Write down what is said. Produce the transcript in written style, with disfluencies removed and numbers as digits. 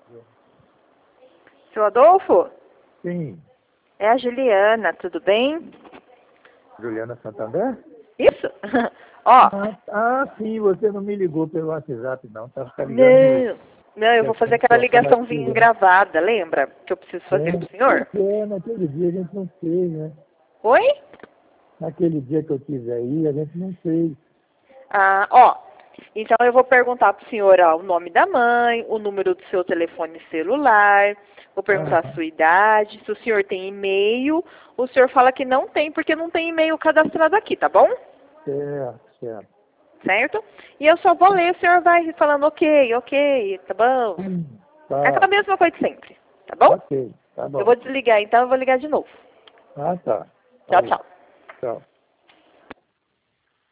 Seu Adolfo? Sim. É a Juliana, tudo bem? Juliana Santander? Isso? Ó. Sim, você não me ligou pelo WhatsApp, não. Tá ligando. Não, eu vou fazer aquela ligaçãozinha gravada, lembra? Que eu preciso fazer pro senhor? Naquele dia a gente não fez, né? Oi? Naquele dia que eu quis aí, a gente não fez. Então eu vou perguntar pro senhor o nome da mãe, o número do seu telefone celular, vou perguntar a sua idade, se o senhor tem e-mail, o senhor fala que não tem, porque não tem e-mail cadastrado aqui, tá bom? Certo. Certo? E eu só vou ler, o senhor vai falando ok, tá bom? Tá. É aquela mesma coisa de sempre, tá bom? Ok, tá bom. Eu vou desligar, então eu vou ligar de novo. Tá. Tchau, tchau. Tchau.